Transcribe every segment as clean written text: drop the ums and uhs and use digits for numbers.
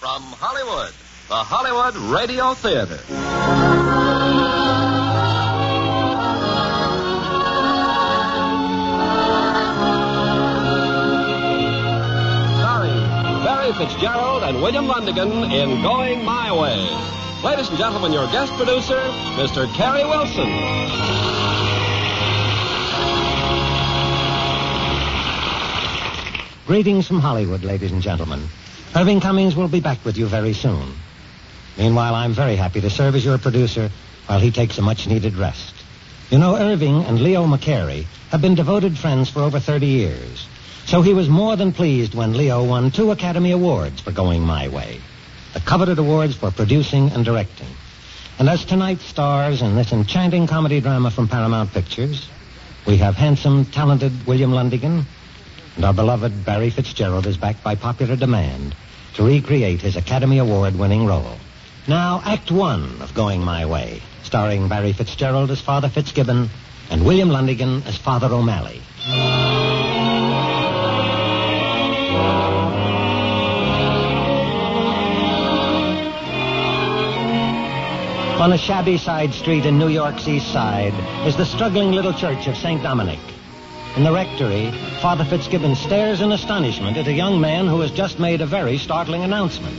from Hollywood, the Hollywood Radio Theater. Starring Barry Fitzgerald and William Lundigan in Going My Way. Ladies and gentlemen, your guest producer, Mr. Kerry Wilson. Greetings from Hollywood, ladies and gentlemen. Irving Cummings will be back with you very soon. Meanwhile, I'm very happy to serve as your producer while he takes a much-needed rest. You know, Irving and Leo McCary have been devoted friends for over 30 years. So he was more than pleased when Leo won 2 Academy Awards for Going My Way. The coveted awards for producing and directing. And as tonight's stars in this enchanting comedy drama from Paramount Pictures, we have handsome, talented William Lundigan, and our beloved Barry Fitzgerald is back by popular demand to recreate his Academy Award-winning role. Now, Act 1 of Going My Way, starring Barry Fitzgerald as Father Fitzgibbon and William Lundigan as Father O'Malley. On a shabby side street in New York's East Side is the struggling little church of St. Dominic. In the rectory, Father Fitzgibbon stares in astonishment at a young man who has just made a very startling announcement.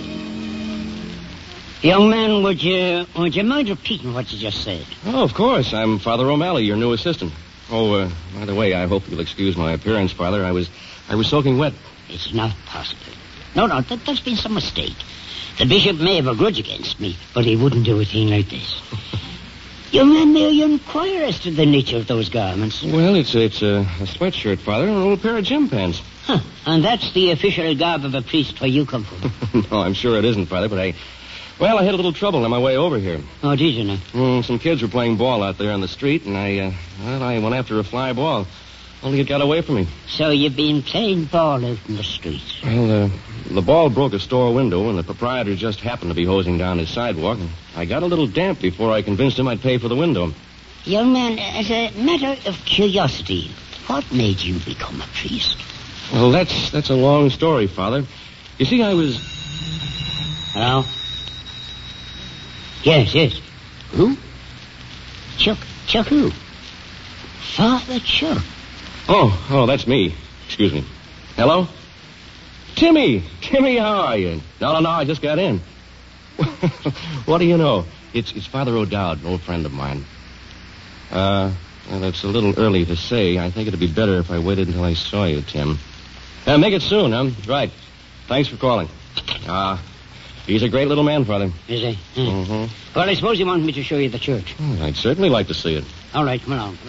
Young man, would you mind repeating what you just said? Oh, of course. I'm Father O'Malley, your new assistant. Oh, by the way, I hope you'll excuse my appearance, Father. I was soaking wet. It's not possible. No, there's been some mistake. The bishop may have a grudge against me, but he wouldn't do a thing like this. Young man, may I inquire as to the nature of those garments? Well, it's a sweatshirt, Father, and an old pair of gym pants. Huh. And that's the official garb of a priest where you come from? No, I'm sure it isn't, Father, but I had a little trouble on my way over here. Oh, did you now? Some kids were playing ball out there on the street, and I went after a fly ball. Only it got away from me. So you've been playing ball out in the street? Well, the ball broke a store window, and the proprietor just happened to be hosing down his sidewalk. And I got a little damp before I convinced him I'd pay for the window. Young man, as a matter of curiosity, what made you become a priest? Well, that's a long story, Father. You see, I was... Hello? Yes. Who? Chuck who? Father Chuck. Oh, that's me. Excuse me. Hello? Timmy, how are you? No, I just got in. What do you know? It's Father O'Dowd, an old friend of mine. Well, it's a little early to say. I think it'd be better if I waited until I saw you, Tim. Make it soon, huh? Right. Thanks for calling. He's a great little man, Father. Is he? Mm-hmm. Well, I suppose you want me to show you the church. I'd certainly like to see it. All right, come along.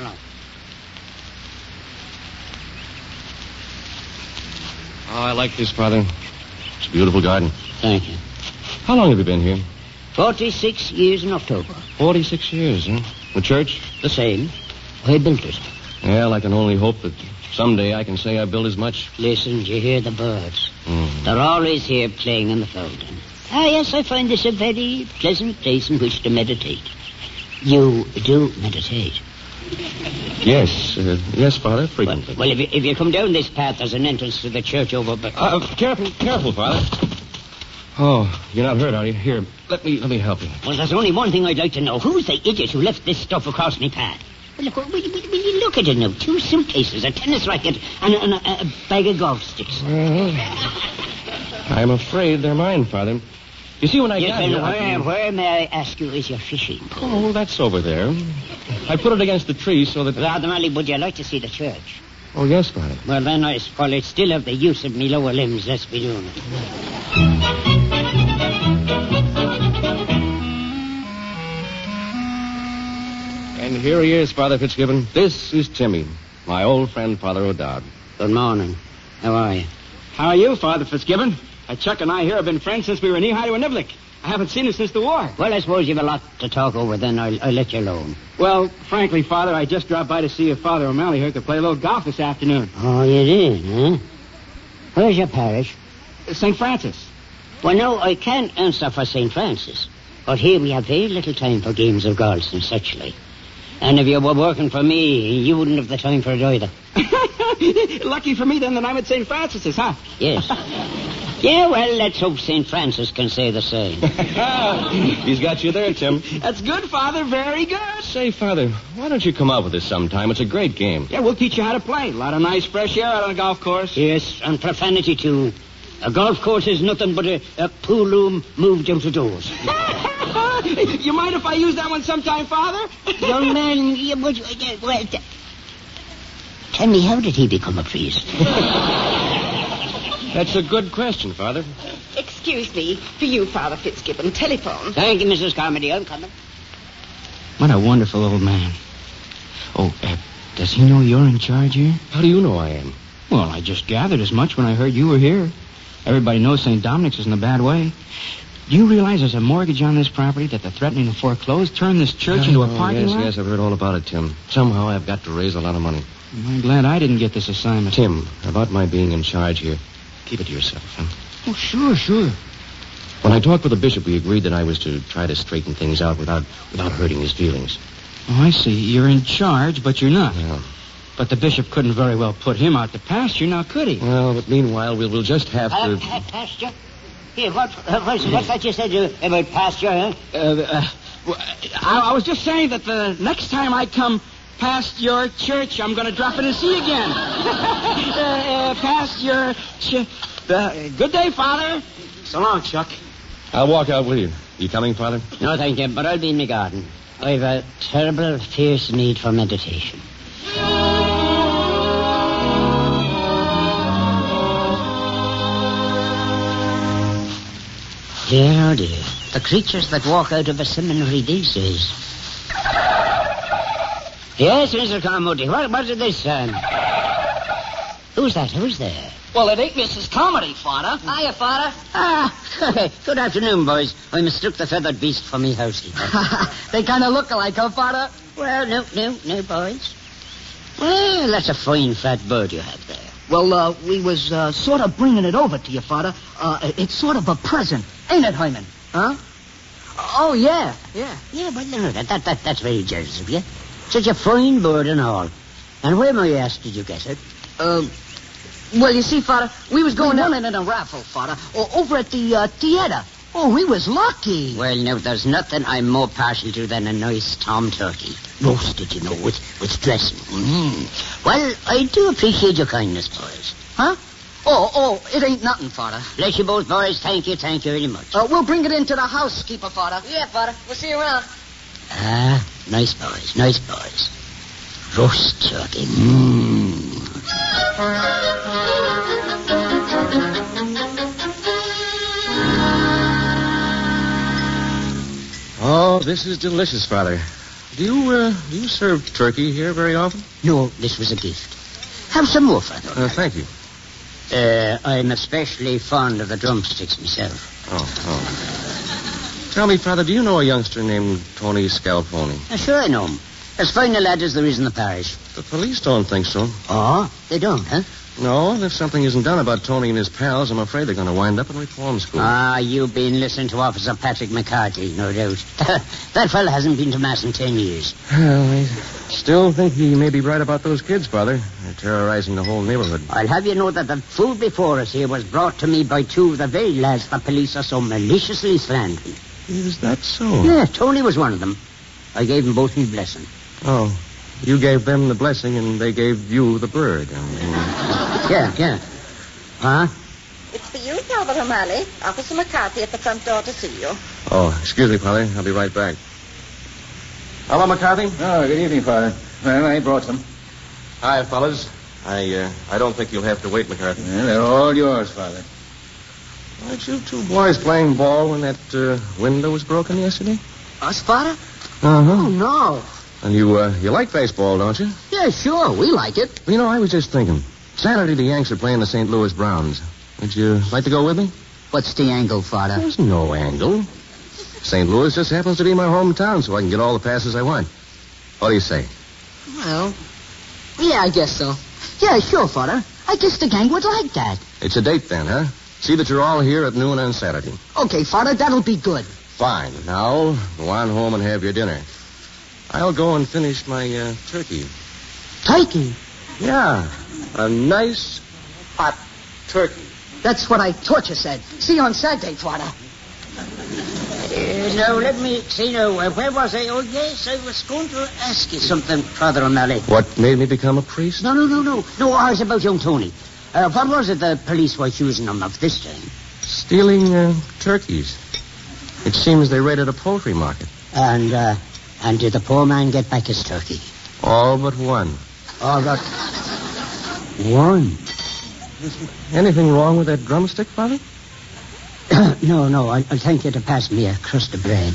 Oh, I like this, Father. It's a beautiful garden. Thank you. How long have you been here? 46 years in October. 46 years, huh? The church? The same. I built it. Well, I can only hope that someday I can say I built as much. Listen, do you hear the birds? Mm. They're always here playing in the fountain. Yes, I find this a very pleasant place in which to meditate. You do meditate? Yes, Father, frequently. Well, if you come down this path, there's an entrance to the church over by... Careful, Father. Oh, you're not hurt, are you? Here, let me help you. Well, there's only one thing I'd like to know. Who's the idiot who left this stuff across my path? Well, look, will you look at it now? 2 suitcases, a tennis racket, and a bag of golf sticks. Well, I'm afraid they're mine, Father. You see, when I got here... Where, may I ask you, is your fishing pole? Oh, that's over there. I put it against the tree so that... Father O'Malley, would you like to see the church? Oh, yes, Father. Well, then I still have the use of me lower limbs. Let's be doing it. And here he is, Father Fitzgibbon. This is Timmy, my old friend, Father O'Dowd. Good morning. How are you? How are you, Father Fitzgibbon? Chuck and I here have been friends since we were knee-high to a niblick. I haven't seen him since the war. Well, I suppose you've a lot to talk over, then I'll let you alone. Well, frankly, Father, I just dropped by to see if Father O'Malley here could play a little golf this afternoon. Oh, you did, huh? Where's your parish? St. Francis. Well, no, I can't answer for St. Francis. But here we have very little time for games of golf and such like. And if you were working for me, you wouldn't have the time for it either. Lucky for me, then, that I'm at St. Francis's, huh? Yes. Yeah, well, let's hope St. Francis can say the same. He's got you there, Tim. That's good, Father. Very good. Say, Father, why don't you come out with us sometime? It's a great game. Yeah, we'll teach you how to play. A lot of nice fresh air out on the golf course. Yes, and profanity, too. A golf course is nothing but a pool room moved out of doors. You mind if I use that one sometime, Father? Young man, tell me, how did he become a priest? That's a good question, Father. Excuse me, for you, Father Fitzgibbon. Telephone. Thank you, Mrs. Carmody. I'm coming. What a wonderful old man. Oh, does he know you're in charge here? How do you know I am? Well, I just gathered as much when I heard you were here. Everybody knows St. Dominic's isn't a bad way. Do you realize there's a mortgage on this property, that they're threatening to foreclose, turn this church into a parking lot? Yes, I've heard all about it, Tim. Somehow I've got to raise a lot of money. I'm glad I didn't get this assignment. Tim, about my being in charge here, keep it to yourself, huh? Oh, sure. When I talked with the bishop, we agreed that I was to try to straighten things out without hurting his feelings. Oh, I see. You're in charge, but you're not. Yeah. But the bishop couldn't very well put him out to pasture, now could he? Well, but meanwhile, we'll just have to... Pasture? Here, what's that you said about pasture, huh? I was just saying that the next time I come past your church, I'm going to drop in and see you again. Past your... good day, Father. So long, Chuck. I'll walk out with you. You coming, Father? No, thank you, but I'll be in my garden. I've a terrible, fierce need for meditation. Dear, oh dear. The creatures that walk out of a seminary these days. Yes, Mr. Carmody, what did they say? Who's that? Who's there? Well, it ain't Mrs. Carmody, Father. Hiya, Father. Good afternoon, boys. I mistook the feathered beast for me housekeeper. They kind of look alike, huh, Father? Well, no, boys. Well, that's a fine fat bird you have there. Well, we was sort of bringing it over to you, Father. It's sort of a present, ain't it, Hyman? Huh? Oh, yeah. Yeah, but no, that's very generous of you. Such a fine bird and all. And where, may I ask, did you get it? Well, you see, Father, we was going down in a raffle, Father, over at the theater. Oh, we was lucky. Well, now, there's nothing I'm more partial to than a nice tom turkey. Roasted, you know, with dressing. Well, I do appreciate your kindness, boys. Huh? Oh, it ain't nothing, Father. Bless you both, boys. Thank you very much. We'll bring it into the housekeeper, Father. Yeah, Father. We'll see you around. Nice boys. Roast turkey. Oh, this is delicious, Father. Do you serve turkey here very often? No, this was a gift. Have some more, Father. Thank you. I'm especially fond of the drumsticks myself. Oh. Tell me, Father, do you know a youngster named Tony Scalfoni? Sure I know him. As fine a lad as there is in the parish. The police don't think so. Oh, they don't, huh? No, and if something isn't done about Tony and his pals, I'm afraid they're going to wind up in reform school. You've been listening to Officer Patrick McCarthy, no doubt. That fella hasn't been to Mass in 10 years. Well, I still think he may be right about those kids, Father. They're terrorizing the whole neighborhood. I'll have you know that the food before us here was brought to me by two of the very lads the police are so maliciously slandering. Is that so? Yeah, Tony was one of them. I gave them both my blessing. Oh, you gave them the blessing and they gave you the bird. Yeah. Huh? It's for you, Father O'Malley. Officer McCarthy at the front door to see you. Oh, excuse me, Father. I'll be right back. Hello, McCarthy. Oh, good evening, Father. Well, I brought some. Hi, fellas. I don't think you'll have to wait, McCarthy. Well, they're all yours, Father. Weren't you two boys playing ball when that window was broken yesterday? Us, Father? Uh-huh. Oh, no. And you like baseball, don't you? Yeah, sure. We like it. Well, you know, I was just thinking. Saturday, the Yanks are playing the St. Louis Browns. Would you like to go with me? What's the angle, Father? There's no angle. St. Louis just happens to be my hometown, so I can get all the passes I want. What do you say? Well, yeah, I guess so. Yeah, sure, Father. I guess the gang would like that. It's a date then, huh? See that you're all here at noon on Saturday. Okay, Father, that'll be good. Fine. Now, go on home and have your dinner. I'll go and finish my turkey. Turkey? Yeah, a nice hot turkey. That's what I thought you said. See you on Saturday, Father. Now, let me see now. Where was I? Oh, yes, I was going to ask you something, Father O'Malley. What made me become a priest? No. No, ours about young Tony. What was it the police were accusing him of this time? Stealing turkeys. It seems they raided a poultry market. And did the poor man get back his turkey? All but one. All but one? Anything wrong with that drumstick, Father? No. I'll thank you to pass me a crust of bread.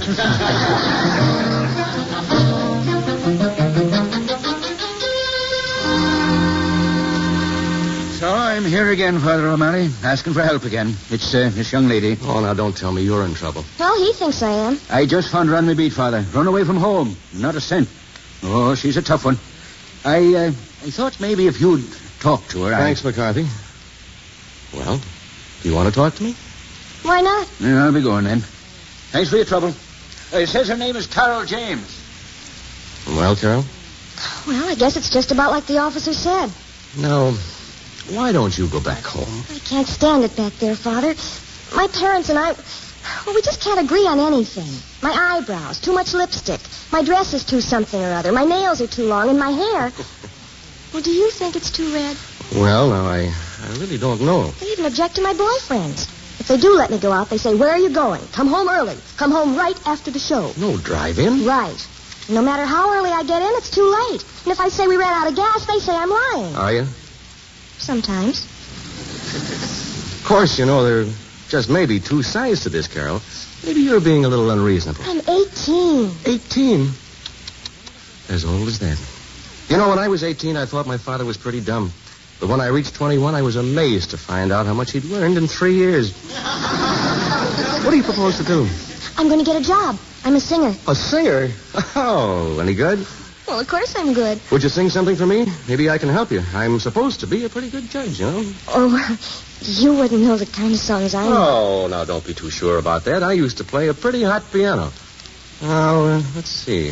So I'm here again, Father O'Malley, asking for help again. It's this young lady. Oh, now don't tell me you're in trouble. Well, he thinks I am. I just found her on my beat, Father. Run away from home. Not a cent. Oh, she's a tough one. I thought maybe if you'd talk to her... Thanks, McCarthy. Well, do you want to talk to me? Why not? Yeah, I'll be going then. Thanks for your trouble. It says her name is Carol James. Well, Carol? Well, I guess it's just about like the officer said. No. Why don't you go back home? I can't stand it back there, Father. My parents and I... Well, we just can't agree on anything. My eyebrows, too much lipstick. My dress is too something or other. My nails are too long, and my hair... Well, do you think it's too red? Well, now, I really don't know. They even object to my boyfriends. If they do let me go out, they say, where are you going? Come home early. Come home right after the show. No drive-in? Right. No matter how early I get in, it's too late. And if I say we ran out of gas, they say I'm lying. Are you? Sometimes. Of course, you know, there just may be two sides to this, Carol. Maybe you're being a little unreasonable. I'm 18. 18? As old as that. You know, when I was 18, I thought my father was pretty dumb. But when I reached 21, I was amazed to find out how much he'd learned in 3 years. What do you propose to do? I'm going to get a job. I'm a singer. A singer? Oh, any good? Well, of course I'm good. Would you sing something for me? Maybe I can help you. I'm supposed to be a pretty good judge, you know. Oh, you wouldn't know the kind of songs I know. Oh, now don't be too sure about that. I used to play a pretty hot piano. Now, let's see.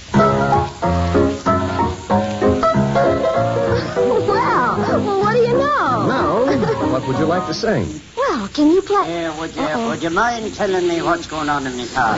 Well, what do you know? Now, what would you like to sing? Well, can you play... Would you mind telling me what's going on in the car?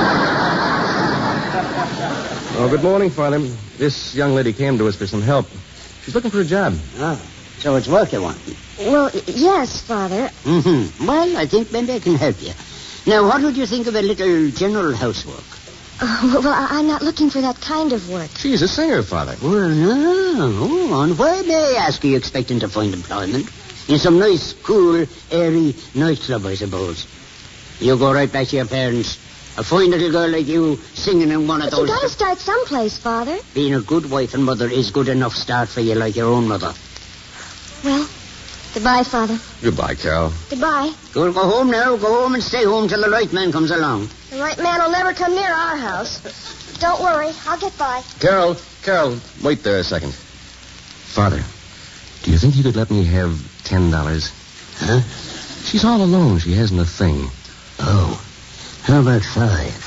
Oh, good morning, Father. This young lady came to us for some help. She's looking for a job. Oh, so it's work you want? Well, yes, Father. Mm-hmm. Well, I think maybe I can help you. Now, what would you think of a little general housework? Well, I'm not looking for that kind of work. She's a singer, Father. Well, no. And where, may I ask, are you expecting to find employment? In some nice, cool, airy nightclub, I suppose. You go right back to your parents. A fine little girl like you singing in one of But those... you got to start someplace, Father. Being a good wife and mother is good enough start for you like your own mother. Well, goodbye, Father. Goodbye, Carol. Goodbye. Go home now. Go home and stay home till the right man comes along. The right man will never come near our house. Don't worry. I'll get by. Carol, wait there a second. Father, do you think you could let me have $10? Huh? She's all alone. She hasn't a thing. Oh. How about 5?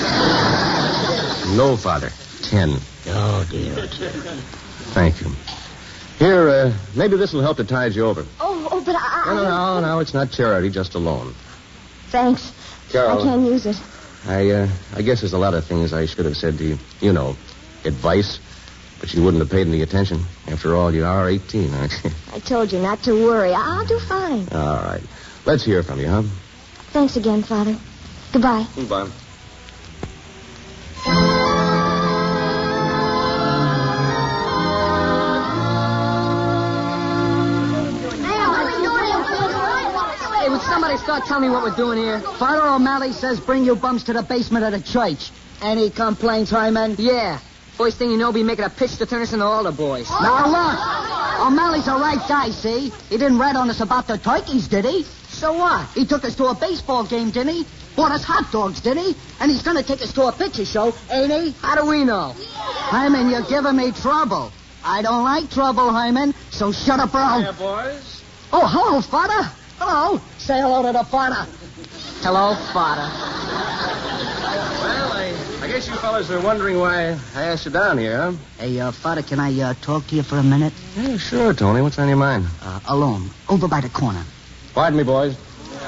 No, Father. 10. Oh, dear. Thank you. Here, maybe this will help to tide you over. Oh, but I... No, it's not charity, just a loan. Thanks. Carol. I can't use it. I guess there's a lot of things I should have said to you. You know, advice. But you wouldn't have paid any attention. After all, you are 18, aren't you? I told you not to worry. I'll do fine. All right. Let's hear from you, huh? Thanks again, Father. Goodbye. Goodbye. Hey, would somebody start telling me what we're doing here? Father O'Malley says bring you bums to the basement of the church. Any complaints, Hyman? Yeah. First thing you know, be making a pitch to turn us into altar boys. Now, look. O'Malley's a right guy, see? He didn't rat on us about the turkeys, did he? So what? He took us to a baseball game, didn't he? Bought us hot dogs, didn't he? And he's going to take us to a picture show, ain't he? How do we know? Hyman, you're giving me trouble. I don't like trouble, Hyman, so shut up, bro. Hiya, boys. Oh, hello, Father. Hello. Say hello to the Father. Hello, Father. Well, I guess you fellas are wondering why I asked you down here, huh? Hey, Father, can I talk to you for a minute? Yeah, sure, Tony. What's on your mind? Alone, over by the corner. Pardon me, boys.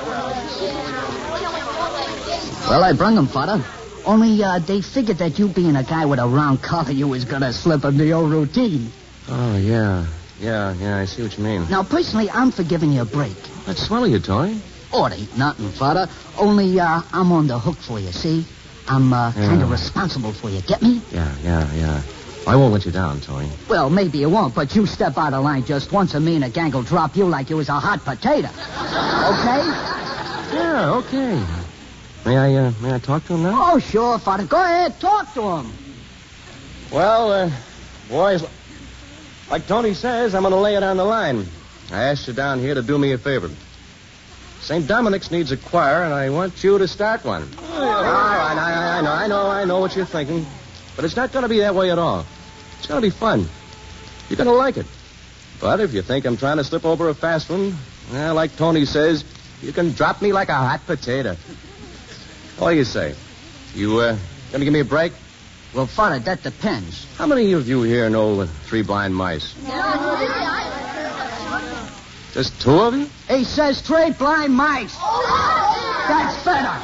Well, I brung them, Father. Only they figured that you being a guy with a round collar, you was going to slip in the old routine. Oh, yeah. Yeah, I see what you mean. Now, personally, I'm for giving you a break. Let's swallow you, Tony. Oh, it ain't nothing, Father. Only I'm on the hook for you, see? I'm kind of responsible for you. Get me? Yeah. I won't let you down, Tony. Well, maybe you won't, but you step out of line just once and me and a gang will drop you like you was a hot potato. Okay? Yeah, okay. May I talk to him now? Oh, sure, Father. Go ahead, talk to him. Well, boys, like Tony says, I'm going to lay it on the line. I asked you down here to do me a favor. St. Dominic's needs a choir, and I want you to start one. I know what you're thinking. But it's not going to be that way at all. It's going to be fun. You're going to like it. But if you think I'm trying to slip over a fast one, well, like Tony says, you can drop me like a hot potato. What do you say? You going to give me a break? Well, Father, that depends. How many of you here know Three Blind Mice? Just two of you? He says 3 blind mice. That's better.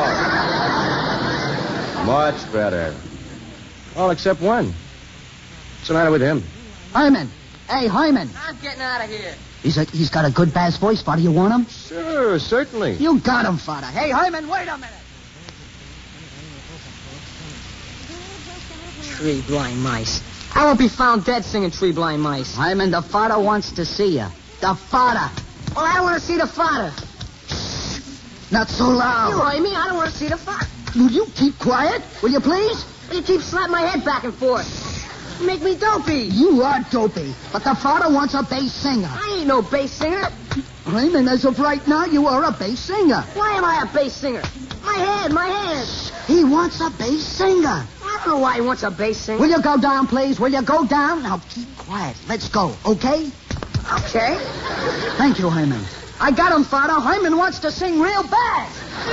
Oh. Much better. All except one. What's the matter with him? Hyman. Hey, Hyman. I'm getting out of here. He's got a good bass voice, Father. You want him? Sure, certainly. You got him, Father. Hey, Hyman, wait a minute. 3 blind mice. I won't be found dead singing 3 blind mice. Hyman, the Father wants to see you. The Father. Well, I don't want to see the father. Not so loud. You heard me. I don't want to see the father. Will you keep quiet? Will you please? You keep slapping my head back and forth. You make me dopey. You are dopey, but the Father wants a bass singer. I ain't no bass singer. Hyman, as of right now, you are a bass singer. Why am I a bass singer? My head. He wants a bass singer. I don't know why he wants a bass singer. Will you go down, please? Will you go down? Now, keep quiet. Let's go, okay? Okay. Thank you, Hyman. I got him, Father. Hyman wants to sing real bad.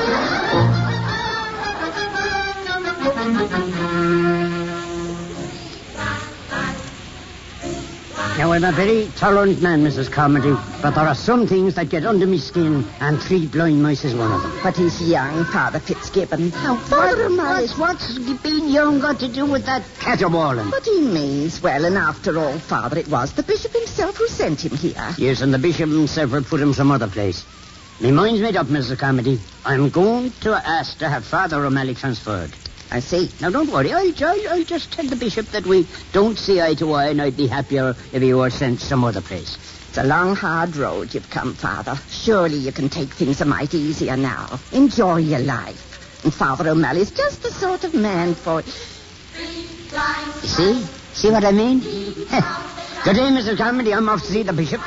Now, I'm a very tolerant man, Mrs. Carmody, but there are some things that get under me skin, and 3 blind mice is one of them. But he's young, Father Fitzgibbon. Now, Father O'Malley... What's being young got to do with that caterwauling? But he means well, and after all, Father, it was the bishop himself who sent him here. Yes, and the bishop himself will put him some other place. My mind's made up, Mrs. Carmody. I'm going to ask to have Father O'Malley transferred. I see. Now, don't worry. I'll just tell the bishop that we don't see eye to eye, and I'd be happier if he were sent some other place. It's a long, hard road you've come, Father. Surely you can take things a mite easier now. Enjoy your life. And Father O'Malley's just the sort of man for... You see? See what I mean? Good day, Mrs. Carmody. I'm off to see the bishop.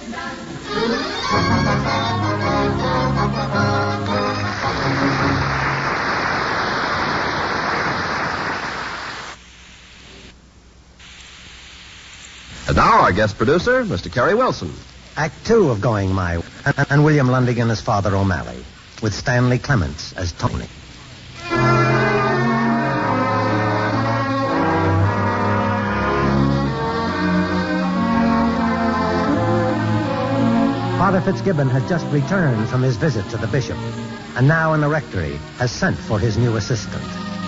And now our guest producer, Mr. Kerry Wilson. Act 2 of Going My Way, and William Lundigan as Father O'Malley, with Stanley Clements as Tony. Father Fitzgibbon has just returned from his visit to the bishop, and now in the rectory has sent for his new assistant.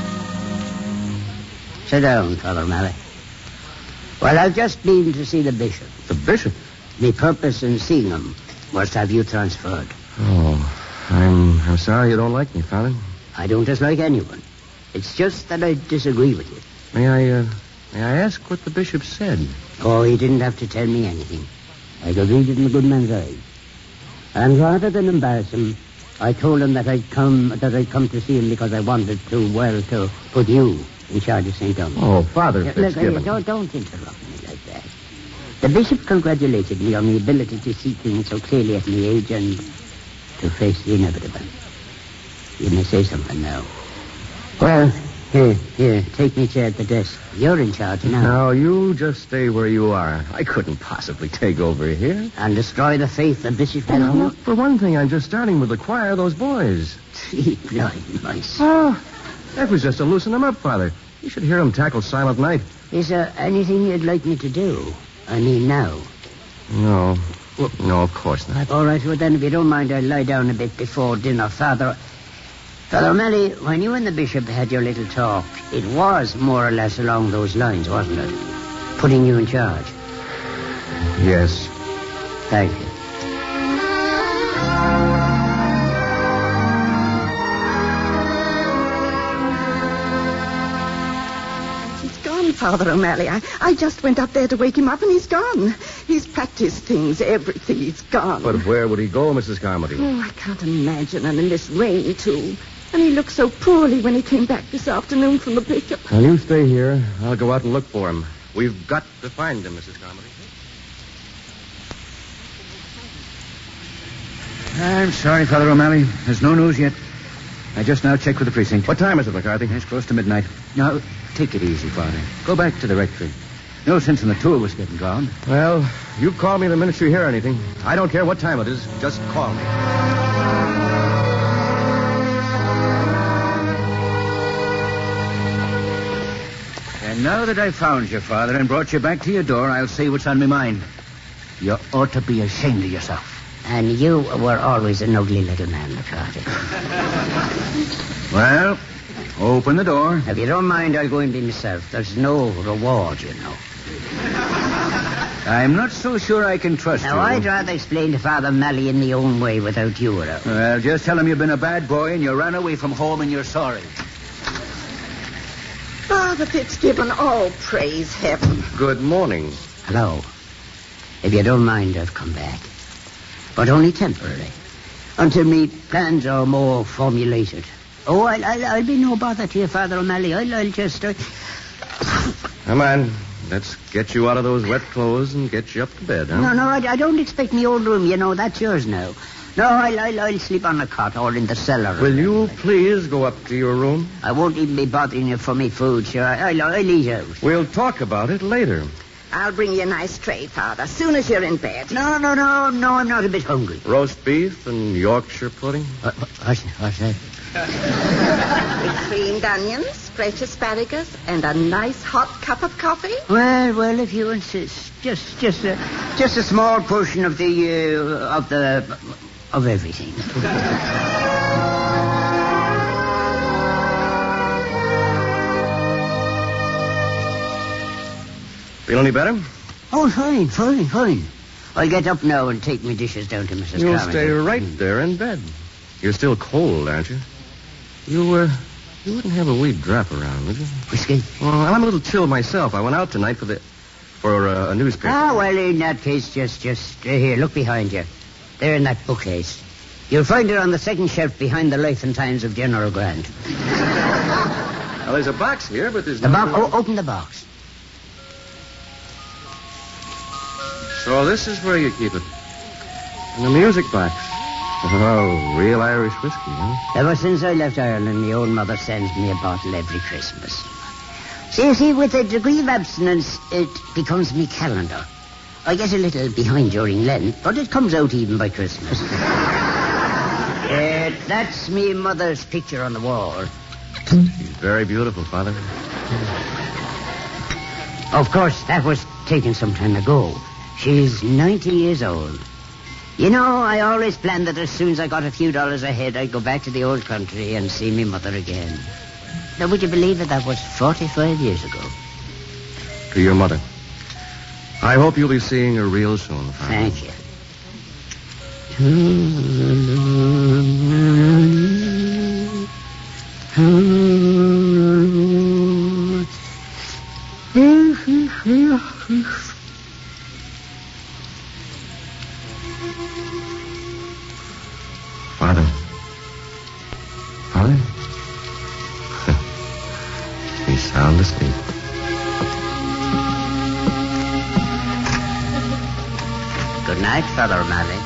Sit down, Father O'Malley. Well, I've just been to see the bishop. The bishop? My purpose in seeing him was to have you transferred. Oh, I'm sorry you don't like me, Father. I don't dislike anyone. It's just that I disagree with you. May I ask what the bishop said? Oh, he didn't have to tell me anything. I could read it in the good man's eyes. And rather than embarrass him, I told him that I'd come to see him because I wanted to put you in charge of St. Thomas. Oh, Father Fitzgibbon. Don't interrupt me like that. The bishop congratulated me on the ability to see things so clearly at my age and to face the inevitable. You may say something now. Well, here, take me chair at the desk. You're in charge now. Now, you just stay where you are. I couldn't possibly take over here. And destroy the faith the bishop had in you? For one thing, I'm just starting with the choir, those boys. 3 blind mice. Oh, that was just to loosen them up, Father. You should hear them tackle Silent Night. Is there anything you'd like me to do? I mean, now. No. Well, no, of course not. All right, well, then, if you don't mind, I'll lie down a bit before dinner. Father O'Malley, when you and the bishop had your little talk, it was more or less along those lines, wasn't it? Putting you in charge. Yes. Thank you. Father O'Malley. I just went up there to wake him up, and he's gone. He's packed his things, everything. He's gone. But where would he go, Mrs. Carmody? Oh, I can't imagine. And in this rain, too. And he looked so poorly when he came back this afternoon from the bishop. Well, you stay here. I'll go out and look for him. We've got to find him, Mrs. Carmody. I'm sorry, Father O'Malley. There's no news yet. I just now checked with the precinct. What time is it, McCarthy? It's close to midnight. Now, take it easy, Father. Go back to the rectory. No sense in the two of us getting drowned. Well, you call me the minute you hear anything. I don't care what time it is. Just call me. And now that I've found you, Father, and brought you back to your door, I'll say what's on my mind. You ought to be ashamed of yourself. And you were always an ugly little man, McCarthy. Well, open the door. If you don't mind, I'll go in by myself. There's no reward, you know. I'm not so sure I can trust you. Now, I'd rather explain to Father O'Malley in my own way without you around. Well, just tell him you've been a bad boy and you ran away from home and you're sorry. Father Fitzgibbon, all praise heaven. Good morning. Hello. If you don't mind, I've come back. But only temporarily. Until me plans are more formulated. Oh, I'll be no bother to you, Father O'Malley. I'll just... Come on. Let's get you out of those wet clothes and get you up to bed, huh? No, I don't expect me old room. You know, that's yours now. No, I'll sleep on the cot or in the cellar. Will you please go up to your room? I won't even be bothering you for me food, sure. I'll eat out. We'll talk about it later. I'll bring you a nice tray, Father, as soon as you're in bed. No, I'm not a bit hungry. Roast beef and Yorkshire pudding? What's that? With creamed onions, fresh asparagus, and a nice hot cup of coffee? Well, if you insist. Just a small portion of everything. Feel any better? Oh, fine. I'll get up now and take my dishes down to Mrs. You'll Carmody. stay right there in bed. You're still cold, aren't you? You wouldn't have a wee drop around, would you? Whiskey? Well, I'm a little chilled myself. I went out tonight for a newspaper. Well, in that case, just here, look behind you. There in that bookcase. You'll find it on the second shelf behind the Life and Times of General Grant. Well, there's a box here, but there's the box. Oh, open the box. So this is where you keep it. In the music box. Oh, real Irish whiskey, huh? Ever since I left Ireland, my old mother sends me a bottle every Christmas. So you see, with a degree of abstinence, it becomes me calendar. I get a little behind during Lent, but it comes out even by Christmas. That's me mother's picture on the wall. She's very beautiful, Father. Of course, that was taken some time ago. She's 90 years old. You know, I always planned that as soon as I got a few dollars ahead, I'd go back to the old country and see me mother again. Now, would you believe it? That was 45 years ago. To your mother. I hope you'll be seeing her real soon, Father. Thank you. Father? He's sound asleep. Good night, Father O'Malley.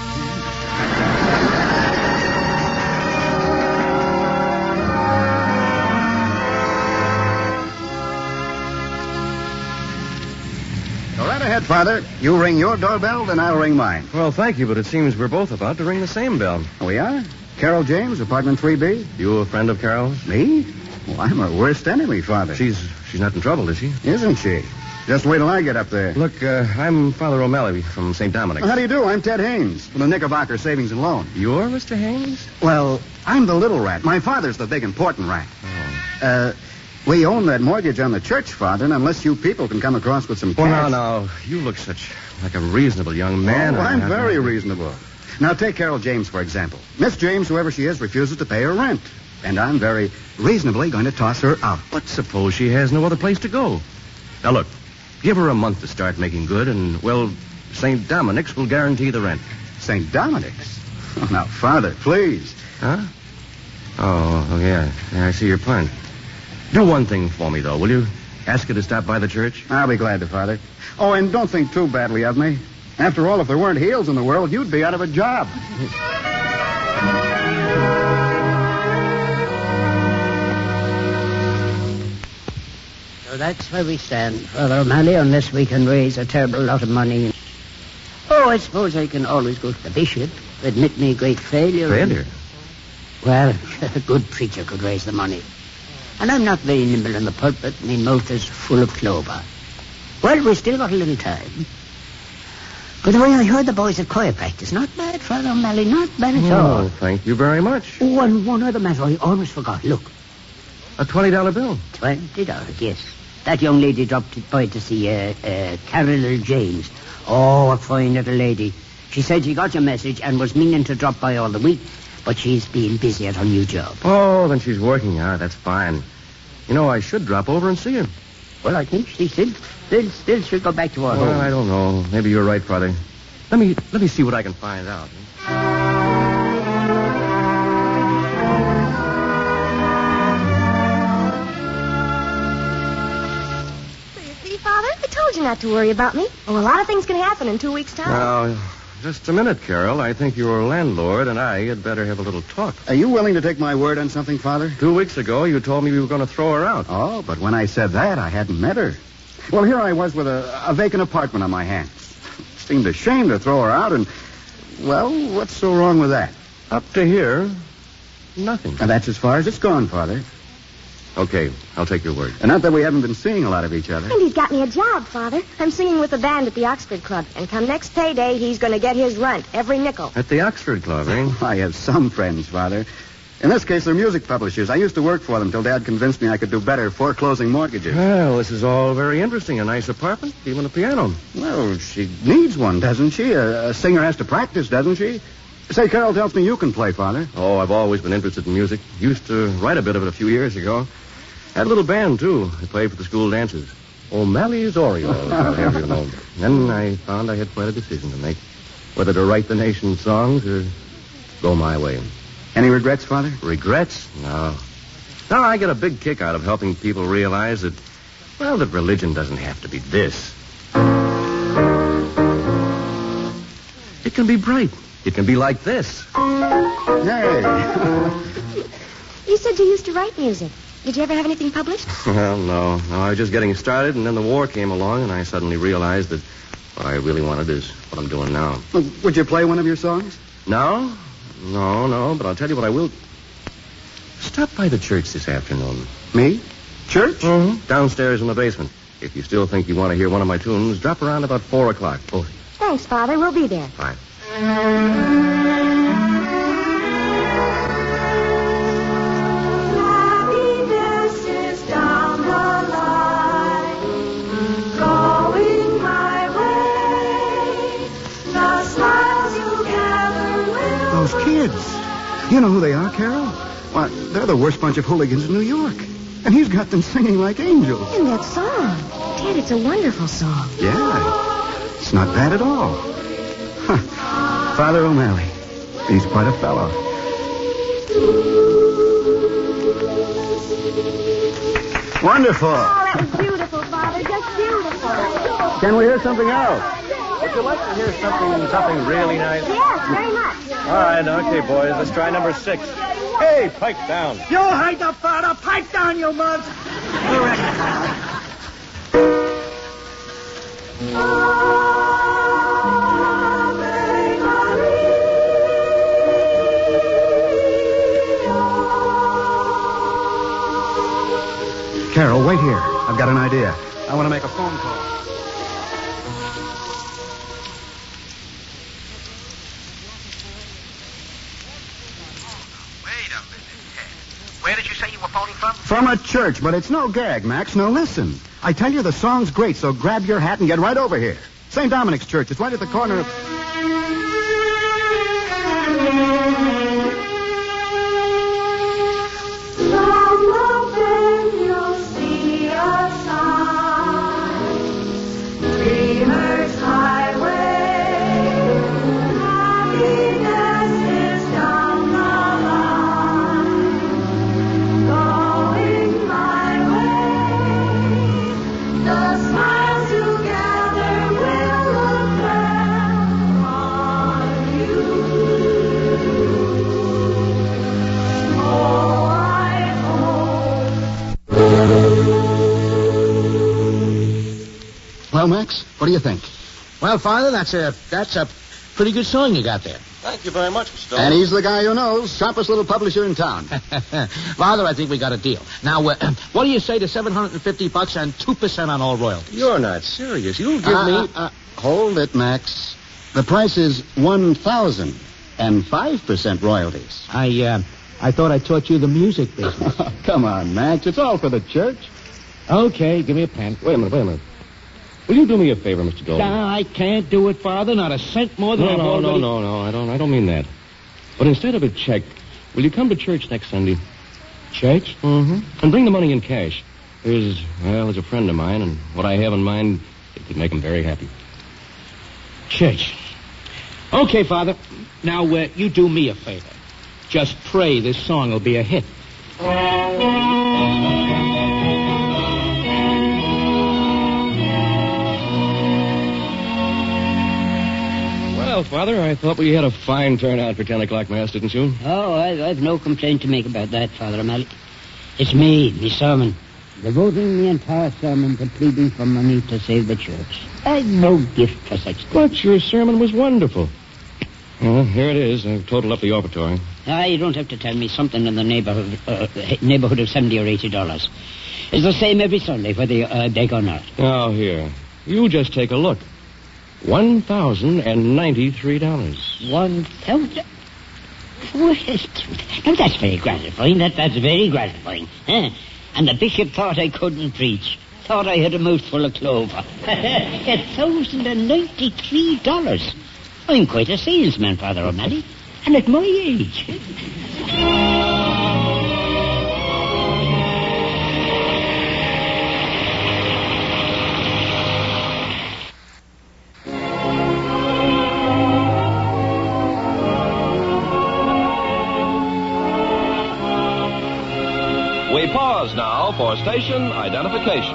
Go right ahead, Father. You ring your doorbell, then I'll ring mine. Well, thank you, but it seems we're both about to ring the same bell. We are? Carol James, apartment 3B. You a friend of Carol's? Me? Well, I'm her worst enemy, Father. She's not in trouble, is she? Isn't she? Just wait till I get up there. Look, I'm Father O'Malley from St. Dominic's. How do you do? I'm Ted Haynes from the Knickerbocker Savings and Loan. You're Mr. Haynes? Well, I'm the little rat. My father's the big, important rat. Oh. We own that mortgage on the church, Father, and unless you people can come across with some cash... Well, now, you look like a reasonable young man. Oh, I'm very reasonable. Now, take Carol James, for example. Miss James, whoever she is, refuses to pay her rent. And I'm very reasonably going to toss her out. But suppose she has no other place to go. Now, look, give her a month to start making good, and, well, St. Dominic's will guarantee the rent. St. Dominic's? Oh, now, Father, please. Huh? Oh, yeah. I see your point. Do one thing for me, though, will you? Ask her to stop by the church. I'll be glad to, Father. Oh, and don't think too badly of me. After all, if there weren't heels in the world, you'd be out of a job. So that's where we stand, Father O'Malley, unless we can raise a terrible lot of money. Oh, I suppose I can always go to the bishop, admit me great failure. Failure? Well, a good preacher could raise the money. And I'm not very nimble in the pulpit. My mouth is full of clover. Well, we still got a little time. By the way, I heard the boys at choir practice. Not bad, Father O'Malley, not bad at all. Oh, thank you very much. Oh, and one other matter I almost forgot. Look. A $20 bill? $20, yes. That young lady dropped by to see Carol James. Oh, a fine little lady. She said she got your message and was meaning to drop by all the week, but she's been busy at her new job. Oh, then she's working. That's fine. You know, I should drop over and see her. Well, I think she still should go back to her home. Well, I don't know. Maybe you're right, Father. Let me see what I can find out. See, Father? I told you not to worry about me. Oh, a lot of things can happen in 2 weeks' time. Now, just a minute, Carol. I think your landlord and I had better have a little talk. Are you willing to take my word on something, Father? 2 weeks ago, you told me you were going to throw her out. Oh, but when I said that, I hadn't met her. Well, here I was with a vacant apartment on my hands. Seemed a shame to throw her out, and, well, what's so wrong with that? Up to here, nothing. Now, that's as far as it's gone, Father. Okay, I'll take your word. And not that we haven't been seeing a lot of each other. And he's got me a job, Father. I'm singing with the band at the Oxford Club. And come next payday, he's going to get his rent, every nickel. At the Oxford Club, eh? I have some friends, Father. In this case, they're music publishers. I used to work for them till Dad convinced me I could do better foreclosing mortgages. Well, this is all very interesting. A nice apartment, even a piano. Well, she needs one, doesn't she? A singer has to practice, doesn't she? Say, Carol tells me you can play, Father. Oh, I've always been interested in music. Used to write a bit of it a few years ago. Had a little band, too. I played for the school dances. O'Malley's Orioles, I'll have you know. Then I found I had quite a decision to make. Whether to write the nation's songs or go my way. Any regrets, Father? Regrets? No. No, I get a big kick out of helping people realize that, well, that religion doesn't have to be this. It can be bright. It can be like this. Hey. You said you used to write music. Did you ever have anything published? Well, no. No, I was just getting started, and then the war came along, and I suddenly realized that what I really wanted is what I'm doing now. Well, would you play one of your songs? No? No, but I'll tell you what I will. Stop by the church this afternoon. Me? Church? Mm-hmm. Downstairs in the basement. If you still think you want to hear one of my tunes, drop around about 4 o'clock. Both. Thanks, Father. We'll be there. Fine. Happiness is down the line, going my way. The smiles you gather will. Those kids. You know who they are, Carol? Why, they're the worst bunch of hooligans in New York. And he's got them singing like angels. And that song. Ted, it's a wonderful song. Yeah. It's not bad at all. Huh. Father O'Malley. He's quite a fellow. Wonderful. Oh, that was beautiful, Father. Just beautiful. Can we hear something else? Would you like to hear something really nice? Yes, very much. All right, okay, boys. Let's try number 6. Hey, pipe down. You hide the father. Pipe down, you muds. Carol, wait here. I've got an idea. I want to make a phone call. Wait a minute, Ted. Where did you say you were phoning from? From a church, but it's no gag, Max. Now listen. I tell you, the song's great, so grab your hat and get right over here. St. Dominic's Church. It's right at the corner of... Well, Max, what do you think? Well, Father, that's a pretty good song you got there. Thank you very much, Mr. Stone. And he's the guy who knows. Sharpest little publisher in town. Father, I think we got a deal. Now, what do you say to $750 and 2% on all royalties? You're not serious. You'll give me... Hold it, Max. The price is $1,000 and 5% royalties. I thought I taught you the music business. Come on, Max. It's all for the church. Okay, give me a pen. Wait a minute. Will you do me a favor, Mr. Dolan? No, I can't do it, Father. Not a cent more than I've already... No. I don't mean that. But instead of a check, will you come to church next Sunday? Church? Mm-hmm. And bring the money in cash. There's a friend of mine, and what I have in mind, it could make him very happy. Church. Okay, Father. Now, you do me a favor. Just pray this song will be a hit. Well, Father, I thought we had a fine turnout for 10 o'clock Mass, didn't you? Oh, I've no complaint to make about that, Father O'Malley. It's me sermon. Devoting the entire sermon to pleading for money to save the church. I've no gift for such things. But your sermon was wonderful. Well, here it is. I've totaled up the offertory. You don't have to tell me something in the neighborhood of $70 or $80. It's the same every Sunday, whether you beg or not. Oh, here. You just take a look. $1,093. 1,000? Well, now, that's very gratifying. That's very gratifying. Huh? And the bishop thought I couldn't preach. Thought I had a mouthful of clover. $1,093. I'm quite a salesman, Father O'Malley. And at my age. We pause now for station identification.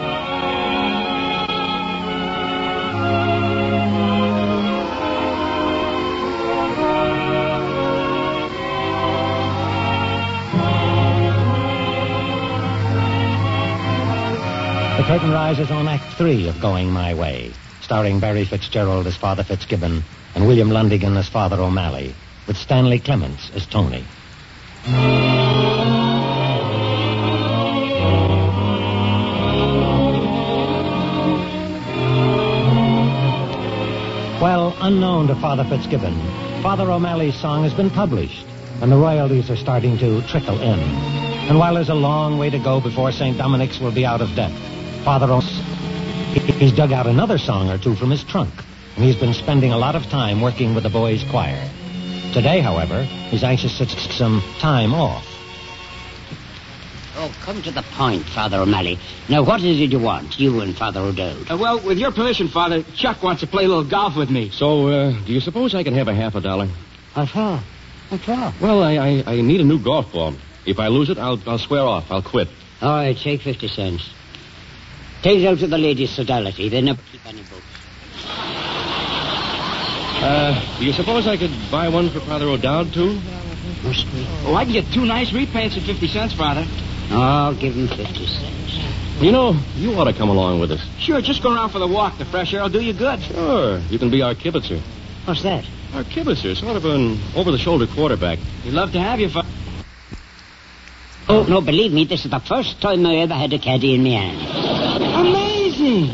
The curtain rises on Act 3 of Going My Way, starring Barry Fitzgerald as Father Fitzgibbon and William Lundigan as Father O'Malley, with Stanley Clements as Tony. Well, unknown to Father Fitzgibbon, Father O'Malley's song has been published, and the royalties are starting to trickle in. And while there's a long way to go before St. Dominic's will be out of debt, Father he's dug out another song or two from his trunk, and he's been spending a lot of time working with the boys' choir. Today, however, he's anxious to take some time off. Oh, come to the point, Father O'Malley. Now, what is it you want, you and Father O'Dowd? Well, with your permission, Father, Chuck wants to play a little golf with me. So, do you suppose I can have a $50? What for? What for? Well, I need a new golf ball. If I lose it, I'll swear off. I'll quit. All right, take 50 cents. Take it out to the ladies' sodality. They never keep any books. Do you suppose I could buy one for Father O'Dowd, too? Must we? Oh, I can get 2 nice repaints at 50 cents, Father. I'll give him 50 cents. You know, you ought to come along with us. Sure, just go around for the walk. The fresh air will do you good. Sure. You can be our kibitzer. What's that? Our kibitzer, sort of an over-the-shoulder quarterback. We'd love to have you, Father. Oh, no, believe me, this is the first time I ever had a caddy in my hand. amazing.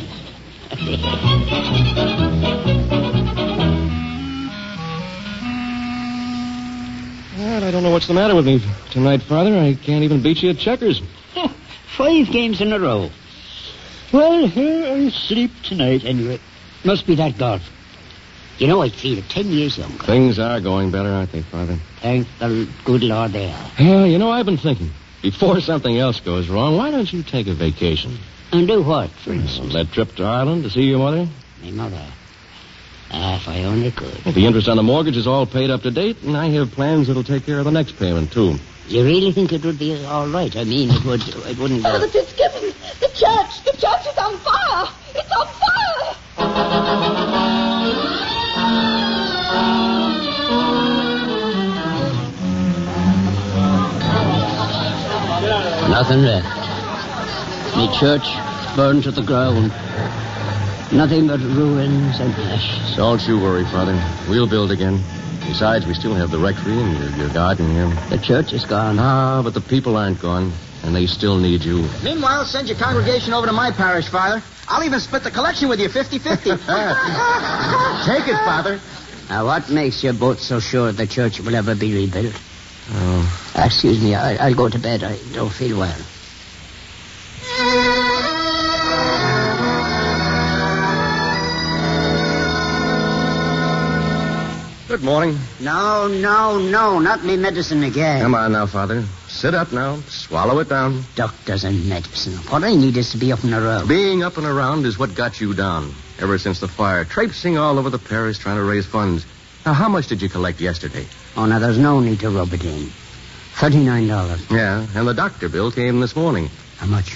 Well, I don't know what's the matter with me tonight, Father. I can't even beat you at checkers. 5 games in a row. Well, here I sleep tonight anyway. Must be that golf. You know, I feel 10 years younger. Things are going better, aren't they, Father? Thank the good Lord they are. Yeah, you know, I've been thinking. Before something else goes wrong, why don't you take a vacation? And do what, for instance? That trip to Ireland to see your mother? My mother. If I only could. Well, the interest on the mortgage is all paid up to date, and I have plans that'll take care of the next payment, too. You really think it would be all right? I mean, it wouldn't... Oh, the Fitzgibbon! The church! The church is on fire! It's on fire! Nothing left. The church burned to the ground. Nothing but ruins and ashes. Don't you worry, Father. We'll build again. Besides, we still have the rectory and your garden here. The church is gone. Ah, but the people aren't gone, and they still need you. Meanwhile, send your congregation over to my parish, Father. I'll even split the collection with you 50-50. Take it, Father. Now, what makes you both so sure the church will ever be rebuilt? Oh. Excuse me, I'll go to bed. I don't feel well. Good morning. No, not me medicine again. Come on now, Father. Sit up now. Swallow it down. Doctors and medicine. What I need is to be up and around. Being up and around is what got you down. Ever since the fire, traipsing all over the parish trying to raise funds. Now, how much did you collect yesterday? Oh, now, there's no need to rub it in. $39. Yeah, and the doctor bill came this morning. How much?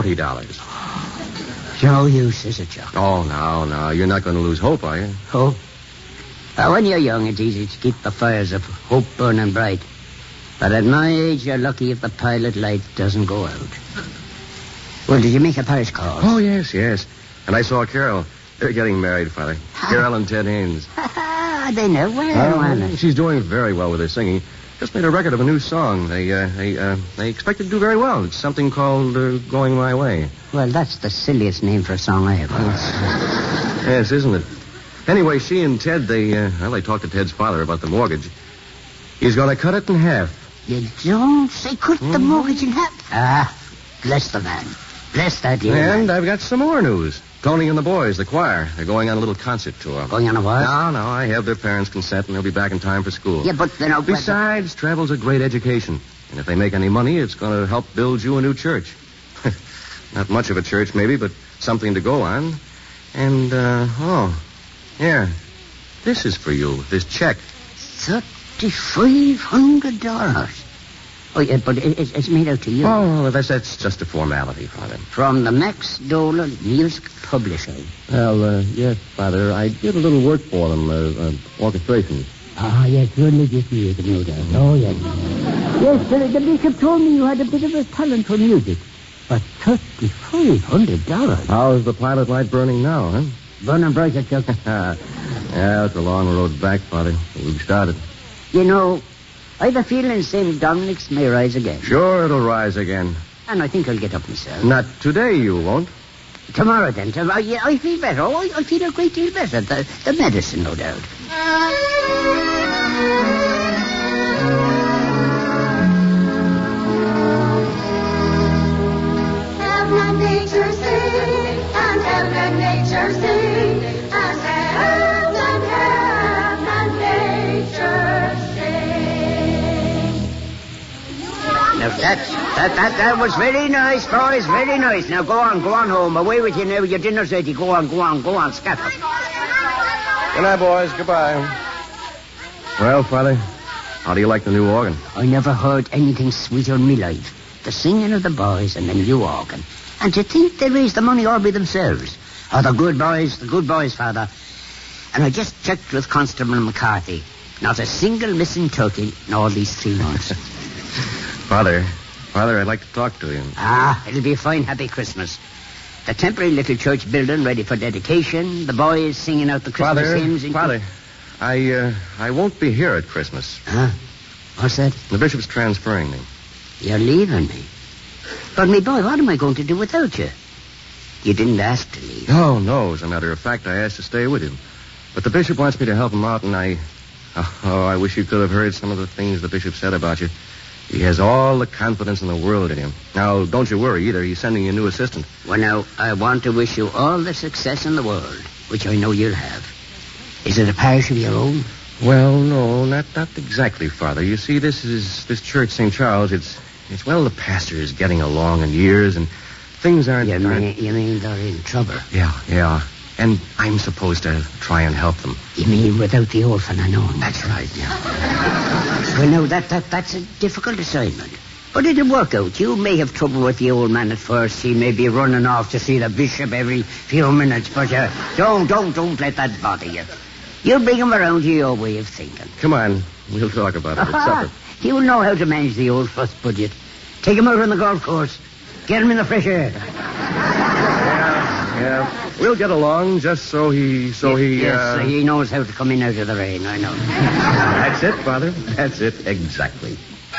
$40. No use, is it, Joe? Oh, no. You're not going to lose hope, are you? Hope? When you're young, it's easy to keep the fires of hope burning bright. But at my age, you're lucky if the pilot light doesn't go out. Well, did you make a parish call? Oh, yes. And I saw Carol. They're getting married, Father. Carol and Ted Haynes. They know well. She's doing very well with her singing. Just made a record of a new song. They expect it to do very well. It's something called Going My Way. Well, that's the silliest name for a song I ever heard. Yes, isn't it? Anyway, she and Ted, they talked to Ted's father about the mortgage. He's going to cut it in half. You don't say cut the mortgage in half? Bless the man. Bless that dear man. And I've got some more news. Tony and the boys, the choir, they're going on a little concert tour. Going on a what? No, I have their parents' consent, and they'll be back in time for school. Yeah, but then... Besides, travel's a great education. And if they make any money, it's going to help build you a new church. Not much of a church, maybe, but something to go on. And, here. This is for you, this check. $3,500. Oh, yeah, but it's made out to you. Oh, that's just a formality, Father. From the Max Dolan Music Publishing. Well, yes, Father. I did a little work for them, orchestration. Ah, yes, religious music, no doubt. Oh, yes. Yes, the bishop told me you had a bit of a talent for music. But $3,500. How's the pilot light burning now, huh? Burning brighter, Chuck. Yeah, it's a long road back, Father. We've started. You know, I have a feeling St. Dominic's may rise again. Sure, it'll rise again. And I think I'll get up myself. Not today, you won't. Tomorrow, then. Tomorrow, yeah, I feel better. Oh, I feel a great deal better. The medicine, no doubt. Have not nature sing, and have not nature sing, and have not nature sing. Now, that was very nice, boys, very nice. Now, go on home. Away with you now. Your dinner's ready. Go on, scatter. Good night, boys. Goodbye. Well, Father, how do you like the new organ? I never heard anything sweeter in my life. The singing of the boys and the new organ. And to think they raised the money all by themselves. Oh, the good boys, Father. And I just checked with Constable McCarthy. Not a single missing turkey in all these 3 months. Father, I'd like to talk to you. It'll be a fine, happy Christmas. The temporary little church building ready for dedication. The boys singing out the Christmas hymns. Father, I won't be here at Christmas. Huh? What's that? The bishop's transferring me. You're leaving me? But, me boy, what am I going to do without you? You didn't ask to leave. No. As a matter of fact, I asked to stay with him. But the bishop wants me to help him out, and I wish you could have heard some of the things the bishop said about you. He has all the confidence in the world in him. Now, don't you worry either. He's sending you a new assistant. Well, now, I want to wish you all the success in the world, which I know you'll have. Is it a parish of your own? Well, no, not exactly, Father. You see, this church, St. Charles, it's well, the pastor is getting along in years, and things aren't... You mean they're in trouble? Yeah. And I'm supposed to try and help them. You mean without the orphan unknown? That's right, yeah. Well, no, that's a difficult assignment. But it'll work out. You may have trouble with the old man at first. He may be running off to see the bishop every few minutes, but don't let that bother you. You'll bring him around to your way of thinking. Come on, we'll talk about it at supper. You'll know how to manage the old fuss budget. Take him out on the golf course. Get him in the fresh air. Yeah. We'll get along just so he knows how to come in out of the rain, I know. That's it, Father. That's it, exactly.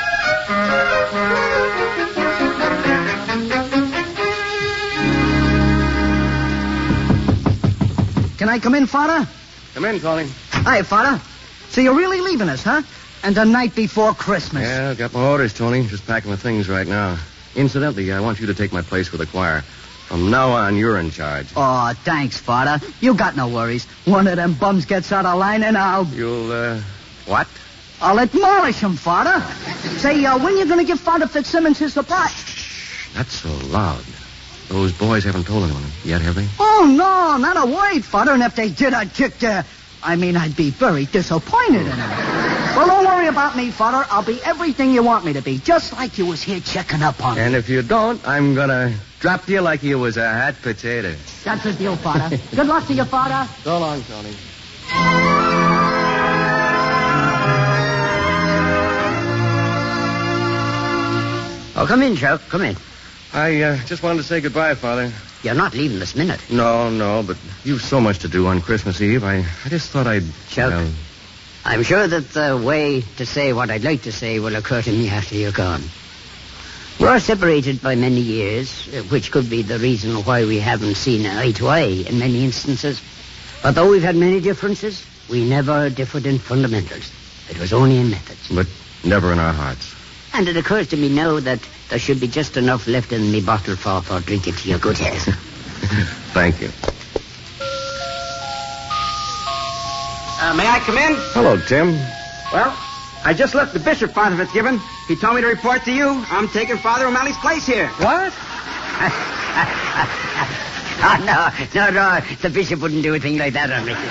Can I come in, Father? Come in, Tony. Hi, Father. So you're really leaving us, huh? And the night before Christmas. Yeah, I've got my orders, Tony. Just packing my things right now. Incidentally, I want you to take my place with the choir. From now on, you're in charge. Oh, thanks, Father. You got no worries. One of them bums gets out of line and You'll, what? I'll admonish him, Father. Say, when you going to give Father Fitzsimmons his surprise? Not so loud. Those boys haven't told anyone yet, have they? Oh, no, not a word, Father. And if they did, I'd kick their... I'd be very disappointed in them. Well, don't worry about me, Father. I'll be everything you want me to be, just like you was here checking up on me. And if you don't, I'm gonna drop you like you was a hot potato. That's the deal, Father. Good luck to you, Father. So long, Tony. Oh, come in, Chuck. Come in. I just wanted to say goodbye, Father. You're not leaving this minute. No, but you've so much to do on Christmas Eve. I just thought I'd... Chuck, I'm sure that the way to say what I'd like to say will occur to me after you're gone. We're separated by many years, which could be the reason why we haven't seen eye to eye in many instances. But though we've had many differences, we never differed in fundamentals. It was only in methods. But never in our hearts. And it occurs to me now that there should be just enough left in me bottle for drinking to your good health. Thank you. May I come in? Hello, Tim. Well, I just left the bishop, Father Fitzgibbon. He told me to report to you. I'm taking Father O'Malley's place here. What? No. The bishop wouldn't do a thing like that on me.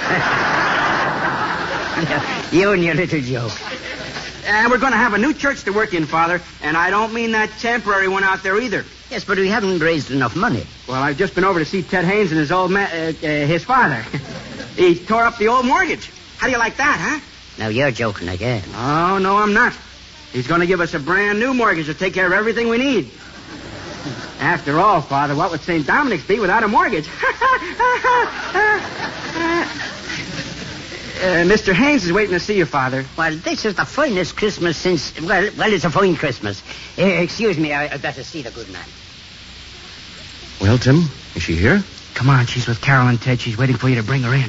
You and your little joke. And we're going to have a new church to work in, Father. And I don't mean that temporary one out there either. Yes, but we haven't raised enough money. Well, I've just been over to see Ted Haynes and his old his father. He tore up the old mortgage. How do you like that, huh? Now, you're joking again. Oh, no, I'm not. He's going to give us a brand new mortgage to take care of everything we need. After all, Father, what would St. Dominic's be without a mortgage? Mr. Haynes is waiting to see you, Father. Well, this is the finest Christmas since... Well, it's a fine Christmas. Excuse me, I'd better see the good man. Well, Tim, is she here? Come on, she's with Carol and Ted. She's waiting for you to bring her in.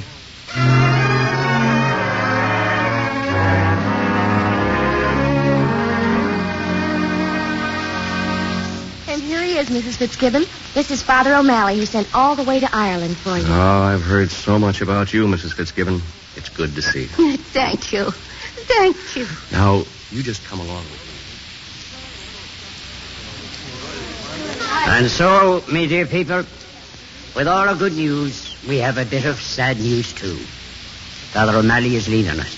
And here he is, Mrs. Fitzgibbon. This is Father O'Malley, who sent all the way to Ireland for you. Oh, I've heard so much about you, Mrs. Fitzgibbon. It's good to see you. Thank you. Thank you. Now, you just come along with me. And so, me dear people, with all our good news, we have a bit of sad news, too. Father O'Malley is leaving us.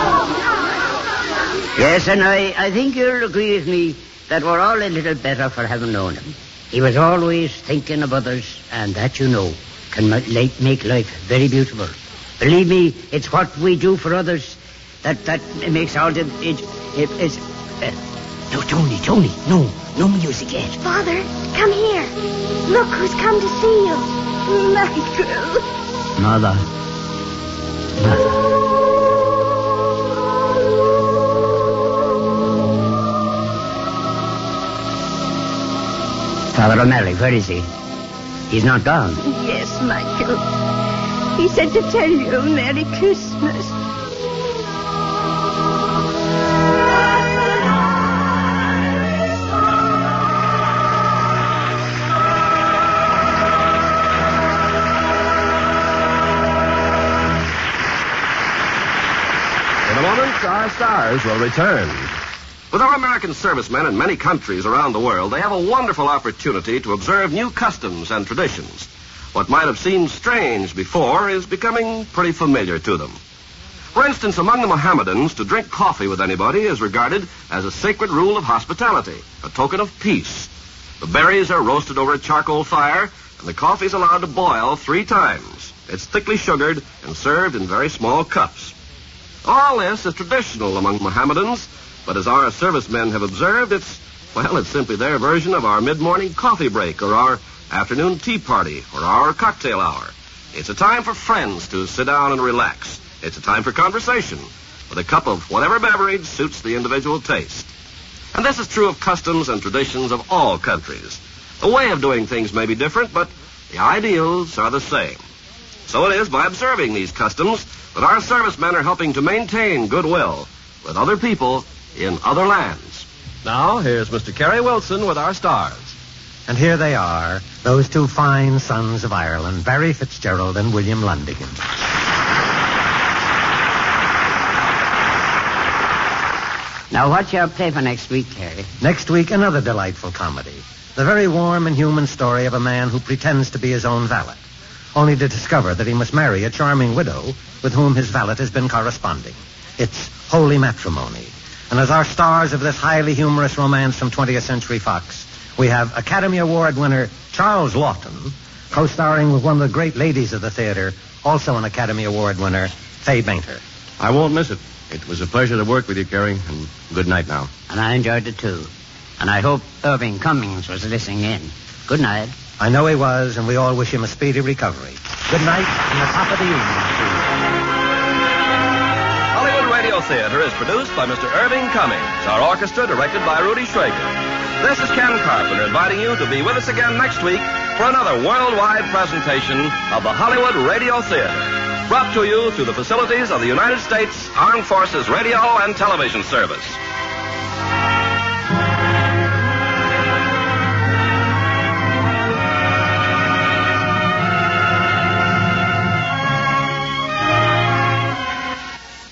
Yes, and I think you'll agree with me that we're all a little better for having known him. He was always thinking of others, and that, you know, can make life very beautiful. Believe me, it's what we do for others that makes all the... No, Tony, no music yet. Father, come here. Look who's come to see you. Michael. Mother. Father O'Malley, where is he? He's not gone. Yes, Michael. He said to tell you Merry Christmas. In a moment, our stars will return. With our American servicemen in many countries around the world, they have a wonderful opportunity to observe new customs and traditions. What might have seemed strange before is becoming pretty familiar to them. For instance, among the Mohammedans, to drink coffee with anybody is regarded as a sacred rule of hospitality, a token of peace. The berries are roasted over a charcoal fire, and the coffee is allowed to boil 3 times. It's thickly sugared and served in very small cups. All this is traditional among Mohammedans, but as our servicemen have observed, it's simply their version of our mid-morning coffee break or our afternoon tea party or our cocktail hour. It's a time for friends to sit down and relax. It's a time for conversation with a cup of whatever beverage suits the individual taste. And this is true of customs and traditions of all countries. The way of doing things may be different, but the ideals are the same. So it is by observing these customs that our servicemen are helping to maintain goodwill with other people in other lands. Now, here's Mr. Kerry Wilson with our stars. And here they are, those 2 fine sons of Ireland, Barry Fitzgerald and William Lundigan. Now, what's your play for next week, Terry? Next week, another delightful comedy. The very warm and human story of a man who pretends to be his own valet, only to discover that he must marry a charming widow with whom his valet has been corresponding. It's Holy Matrimony. And as our stars of this highly humorous romance from 20th Century Fox, we have Academy Award winner Charles Lawton, co-starring with one of the great ladies of the theater, also an Academy Award winner, Faye Bainter. I won't miss it. It was a pleasure to work with you, Kerry, and good night now. And I enjoyed it, too. And I hope Irving Cummings was listening in. Good night. I know he was, and we all wish him a speedy recovery. Good night from the top of the evening. Hollywood Radio Theater is produced by Mr. Irving Cummings. Our orchestra directed by Rudy Schrager. This is Ken Carpenter inviting you to be with us again next week for another worldwide presentation of the Hollywood Radio Theater. Brought to you through the facilities of the United States Armed Forces Radio and Television Service.